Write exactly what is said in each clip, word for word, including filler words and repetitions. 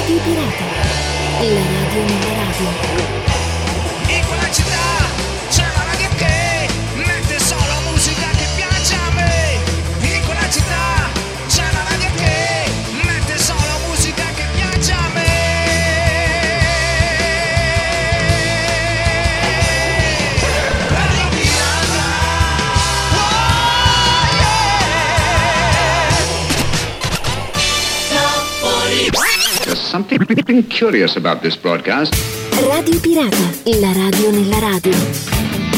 Radio Pirata, la radio nella radio. In quella città c'è una radio che mette solo musica che piace a me. In quella città c'è una radio che mette solo musica che piace a me. Radio Pirata. Oh yeah. There's something curious about this broadcast. Radio Pirata, la radio nella radio.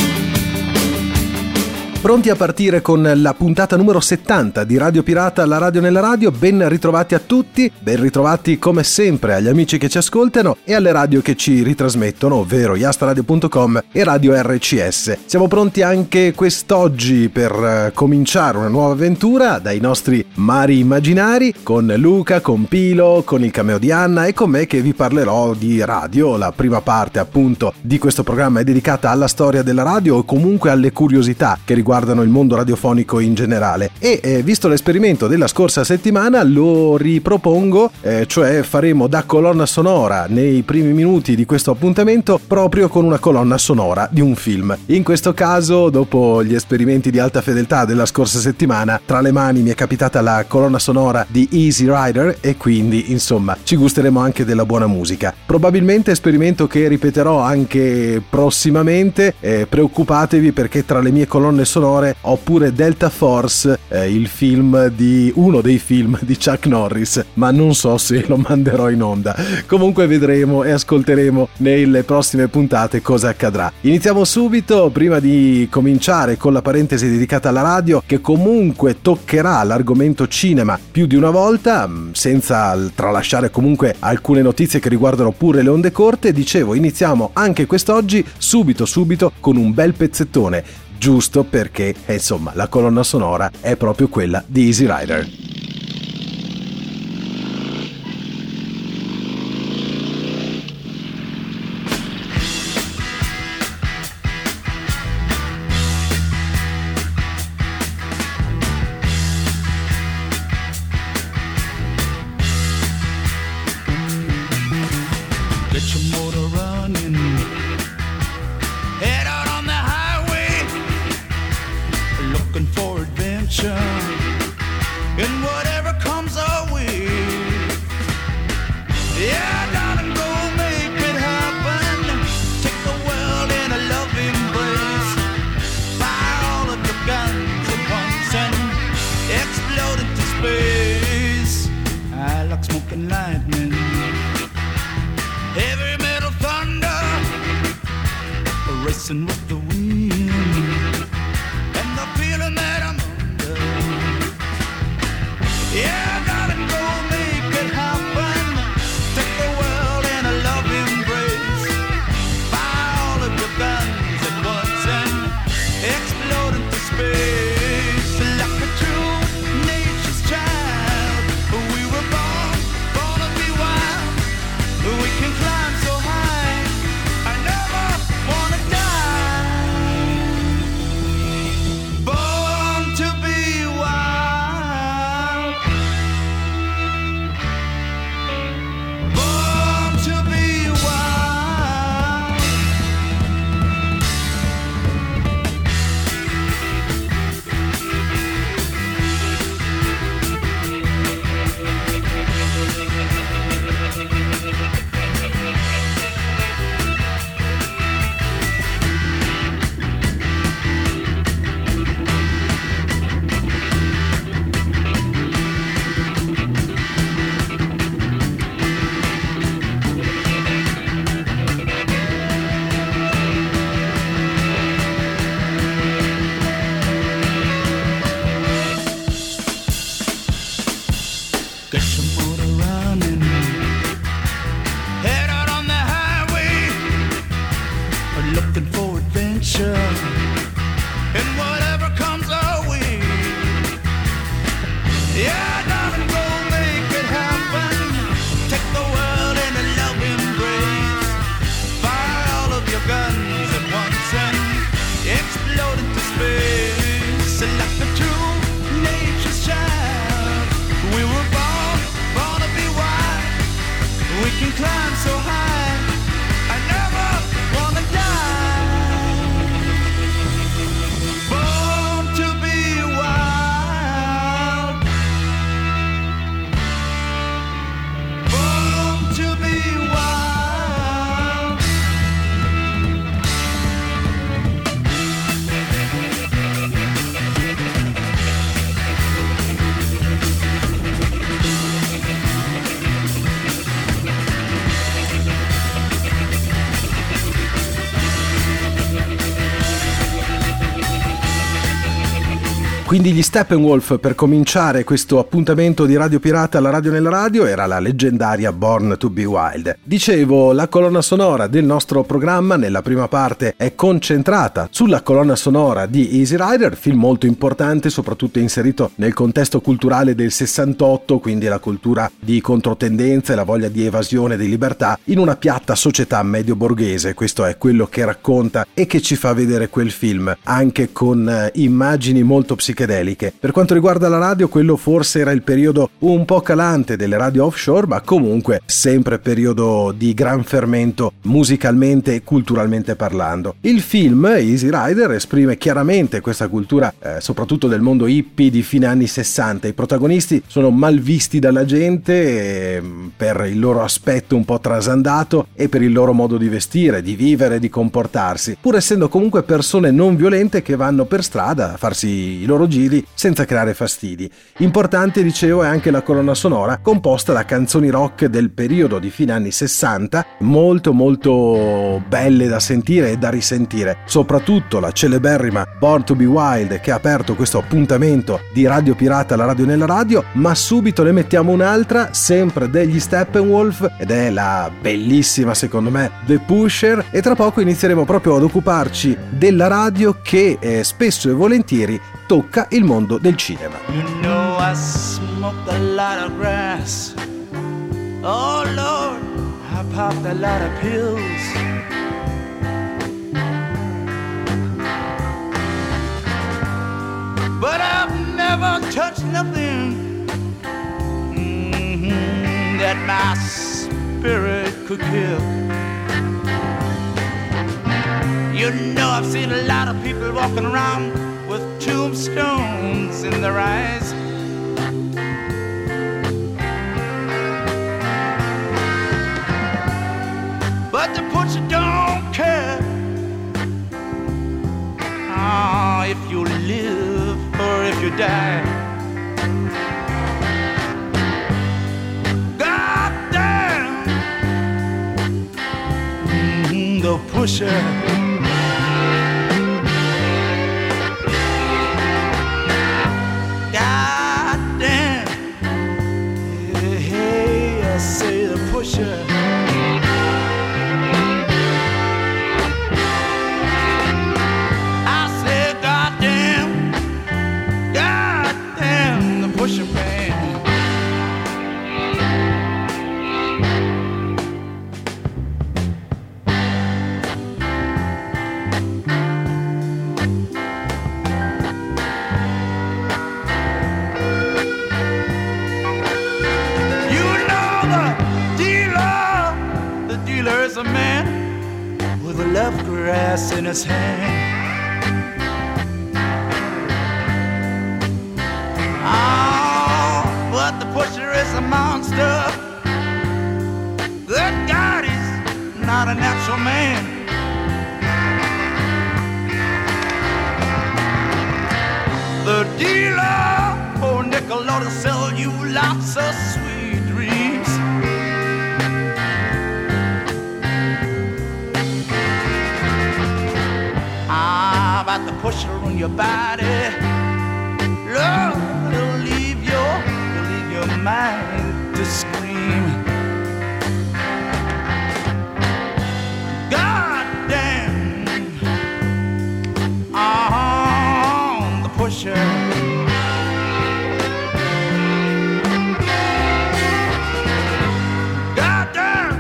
Pronti a partire con la puntata numero settanta di Radio Pirata, la radio nella radio. Ben ritrovati a tutti, ben ritrovati come sempre agli amici che ci ascoltano e alle radio che ci ritrasmettono, ovvero yastaradio punto com e Radio R C S. Siamo pronti anche quest'oggi per cominciare una nuova avventura dai nostri mari immaginari, con Luca, con Pilo, con il cameo di Anna e con me che vi parlerò di radio. La prima parte appunto di questo programma è dedicata alla storia della radio o comunque alle curiosità che riguardano il mondo radiofonico in generale e eh, visto l'esperimento della scorsa settimana lo ripropongo, eh, cioè faremo da colonna sonora nei primi minuti di questo appuntamento proprio con una colonna sonora di un film. In questo caso, dopo gli esperimenti di alta fedeltà della scorsa settimana, tra le mani mi è capitata la colonna sonora di Easy Rider e quindi insomma ci gusteremo anche della buona musica. Probabilmente esperimento che ripeterò anche prossimamente, eh, preoccupatevi perché tra le mie colonne sonore ho pure Delta Force, eh, il film di uno dei film di Chuck Norris, ma non so se lo manderò in onda. Comunque vedremo e ascolteremo nelle prossime puntate cosa accadrà. Iniziamo subito, prima di cominciare con la parentesi dedicata alla radio, che comunque toccherà l'argomento cinema più di una volta, senza tralasciare comunque alcune notizie che riguardano pure le onde corte. Dicevo, iniziamo anche quest'oggi subito subito con un bel pezzettone, giusto perché, eh, insomma, la colonna sonora è proprio quella di Easy Rider. Get your motor running. Head out on the highway, looking for adventure and whatever comes our way. Yeah, darling, go make it happen. Take the world in a loving embrace. Fire all of your guns at once and explode into space. I like smoking lightning, heavy metal thunder, racing with the wind, and the feeling that I'm under. Yeah, darling, go make it happen. Take the world in a love embrace. Fire all of your guns at once and explode into space. Like a true nature's child, we were born, born to be wild. We can climb so high, I never wanna die. Born to be wild. Born to be wild. Get your motor running. Head out on the highway, looking for adventure and whatever comes our way. Yeah, darling, go make it happen. Take the world in a love embrace. Fire all of your guns at once and explode into space. Like a true nature's child, we were born, born to be wild. Quindi gli Steppenwolf, per cominciare questo appuntamento di Radio Pirata alla radio nella radio, era la leggendaria Born to be Wild. Dicevo, la colonna sonora del nostro programma nella prima parte è concentrata sulla colonna sonora di Easy Rider, film molto importante, soprattutto inserito nel contesto culturale del sessantotto, quindi la cultura di controtendenza e la voglia di evasione, di libertà in una piatta società medio borghese. Questo è quello che racconta e che ci fa vedere quel film, anche con eh, immagini molto psichedeliche. Per quanto riguarda la radio, quello forse era il periodo un po' calante delle radio offshore, ma comunque sempre periodo di gran fermento musicalmente e culturalmente parlando. Il film Easy Rider esprime chiaramente questa cultura, eh, soprattutto del mondo hippie di fine anni sessanta. I protagonisti sono mal visti dalla gente eh, per il loro aspetto un po' trasandato e per il loro modo di vestire, di vivere, di comportarsi, pur essendo comunque persone non violente che vanno per strada a farsi i loro giri senza creare fastidi. Importante, dicevo, è anche la colonna sonora composta da canzoni rock del periodo di fine anni sessanta, molto molto belle da sentire e da risentire, soprattutto la celeberrima Born to be Wild, che ha aperto questo appuntamento di Radio Pirata alla radio nella radio. Ma subito ne mettiamo un'altra, sempre degli Steppenwolf, ed è la bellissima, secondo me, The Pusher, e tra poco inizieremo proprio ad occuparci della radio che eh, spesso e volentieri tocca il mondo del cinema. You know I smoked a lot of grass. Oh Lord, I popped a lot of pills. But I've never touched nothing mm-hmm, that my spirit could kill. You know I've seen a lot of people walking around with tombstones in their eyes. But the pusher don't care oh, if you live or if you die. God damn mm, the pusher. Pusher. I said, goddamn, goddamn, the pusher man. There's a man with a love grass in his hand. Oh, but the pusher is a monster. Good God, he's not a natural man. The dealer, oh nickel, ought to sell you lots of sweet dreams. About the pusher on your body, Lord, it'll leave your, it'll leave your mind to scream. God damn, oh, the pusher. God damn,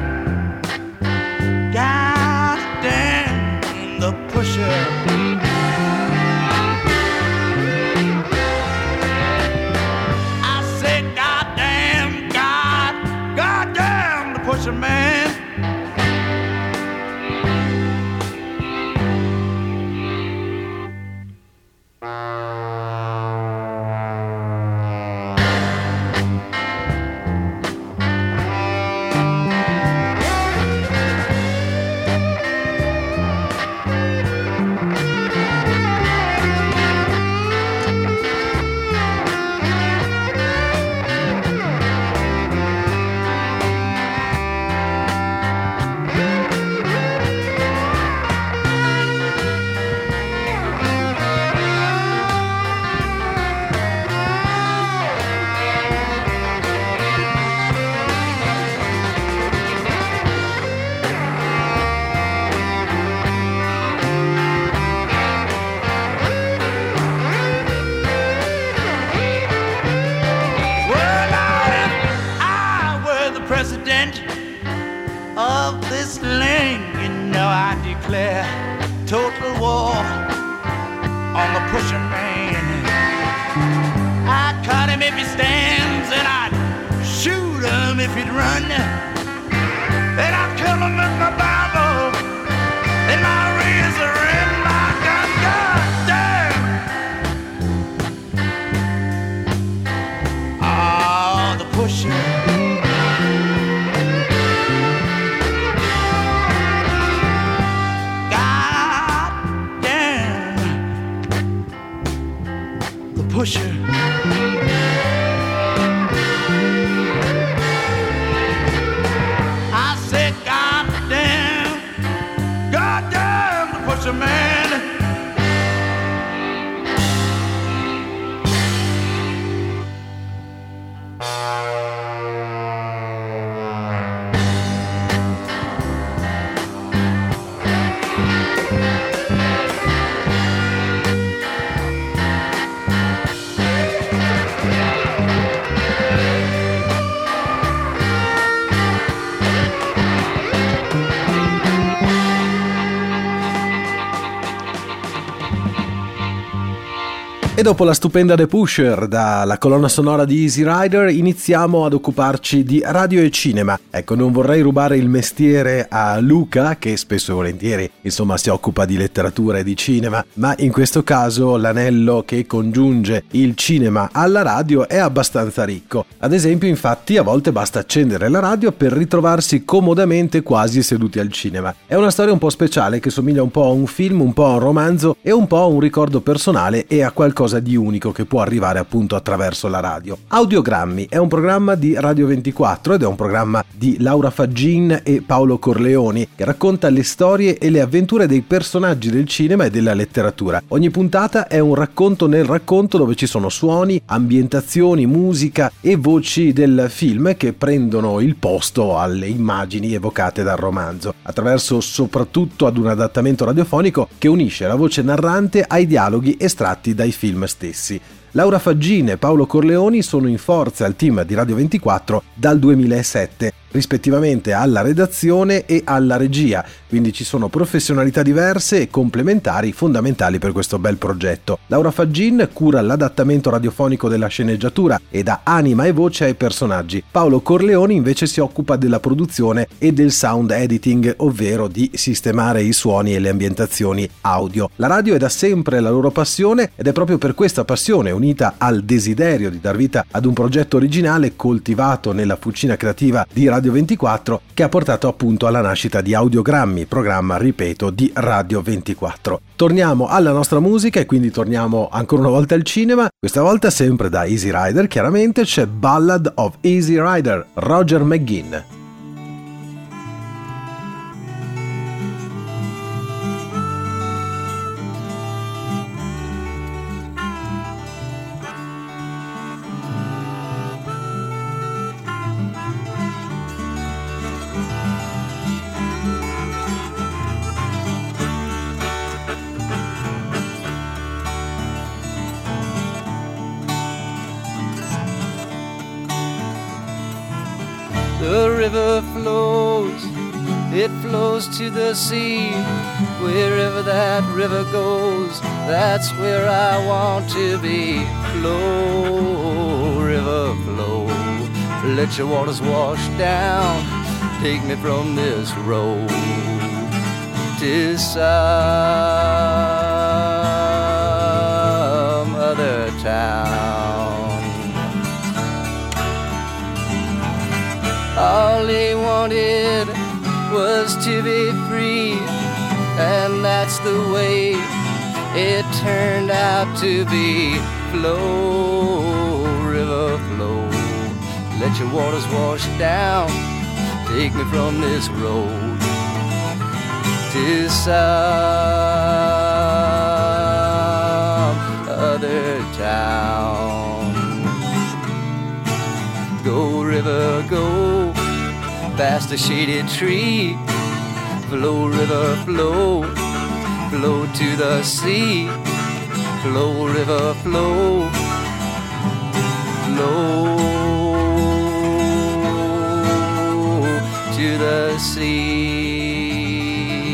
God damn, the pusher. Pusher man. president of this land, you know I declare total war on the pusher man. I'd cut him if he stands, and I'd shoot him if he'd run, and I'd kill him with my Bible and my razor and my gun. God damn! Oh, the pusher. Pusher. I said, God damn, God damn the pusher man. E dopo la stupenda The Pusher dalla colonna sonora di Easy Rider iniziamo ad occuparci di radio e cinema. Ecco, non vorrei rubare il mestiere a Luca, che spesso e volentieri insomma si occupa di letteratura e di cinema, ma in questo caso l'anello che congiunge il cinema alla radio è abbastanza ricco. Ad esempio, infatti, a volte basta accendere la radio per ritrovarsi comodamente quasi seduti al cinema. È una storia un po' speciale che somiglia un po' a un film, un po' a un romanzo e un po' a un ricordo personale e a qualcosa di unico che può arrivare appunto attraverso la radio. Audiogrammi è un programma di Radio ventiquattro ed è un programma di Laura Faggin e Paolo Corleoni che racconta le storie e le avventure dei personaggi del cinema e della letteratura. Ogni puntata è un racconto nel racconto dove ci sono suoni, ambientazioni, musica e voci del film che prendono il posto alle immagini evocate dal romanzo, attraverso soprattutto ad un adattamento radiofonico che unisce la voce narrante ai dialoghi estratti dai film stessi. Laura Faggin e Paolo Corleoni sono in forza al team di Radio ventiquattro dal duemilasette, rispettivamente alla redazione e alla regia, quindi ci sono professionalità diverse e complementari fondamentali per questo bel progetto. Laura Faggin cura l'adattamento radiofonico della sceneggiatura e dà anima e voce ai personaggi. Paolo Corleoni invece si occupa della produzione e del sound editing, ovvero di sistemare i suoni e le ambientazioni audio. La radio è da sempre la loro passione ed è proprio per questa passione, unita al desiderio di dar vita ad un progetto originale coltivato nella fucina creativa di Radio ventiquattro, che ha portato appunto alla nascita di Audiogrammi, programma, ripeto, di Radio ventiquattro. Torniamo alla nostra musica e quindi torniamo ancora una volta al cinema, questa volta sempre da Easy Rider, chiaramente c'è Ballad of Easy Rider, Roger McGuinn. The river flows, it flows to the sea. Wherever that river goes, that's where I want to be. Flow, river, flow, let your waters wash down. Take me from this road to some other town. All he wanted was to be free, and that's the way it turned out to be. Flow, river, flow, let your waters wash down. Take me from this road to some other town. Go, river, go, past the shaded tree. Flow, river, flow, flow to the sea. Flow, river, flow, flow the sea.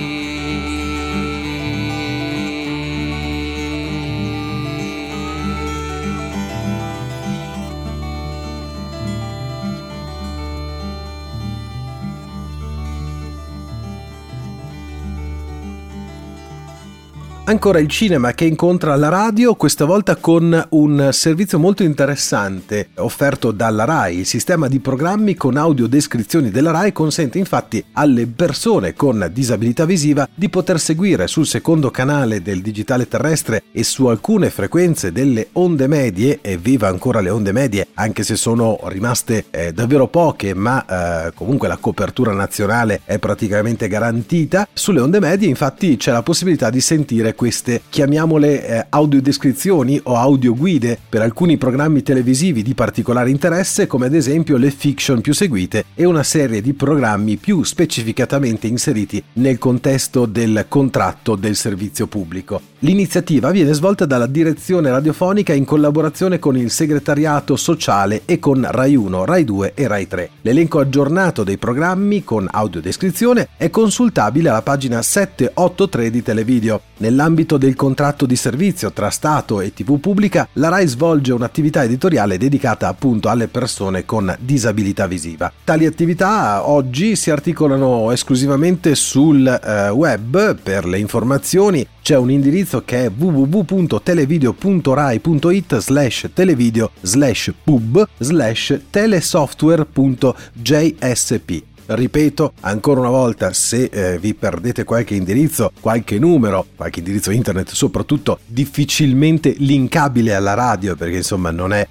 Ancora il cinema che incontra la radio, questa volta con un servizio molto interessante offerto dalla RAI. Il sistema di programmi con audiodescrizioni della RAI consente infatti alle persone con disabilità visiva di poter seguire sul secondo canale del digitale terrestre e su alcune frequenze delle onde medie, e viva ancora le onde medie anche se sono rimaste eh, davvero poche, ma eh, comunque la copertura nazionale è praticamente garantita. Sulle onde medie infatti c'è la possibilità di sentire queste, chiamiamole eh, audiodescrizioni o audioguide per alcuni programmi televisivi di particolare interesse, come ad esempio le fiction più seguite e una serie di programmi più specificatamente inseriti nel contesto del contratto del servizio pubblico. L'iniziativa viene svolta dalla direzione radiofonica in collaborazione con il segretariato sociale e con Rai uno, Rai due e Rai tre. L'elenco aggiornato dei programmi con audiodescrizione è consultabile alla pagina settecentoottantatré di Televideo. Nell'ambito del contratto di servizio tra Stato e tivù pubblica, la RAI svolge un'attività editoriale dedicata appunto alle persone con disabilità visiva. Tali attività oggi si articolano esclusivamente sul eh, web. Per le informazioni c'è un indirizzo che è w w w punto televideo punto rai punto it slash televideo slash pub slash telesoftware punto j s p. Ripeto ancora una volta, se eh, vi perdete qualche indirizzo, qualche numero, qualche indirizzo internet soprattutto difficilmente linkabile alla radio, perché insomma non è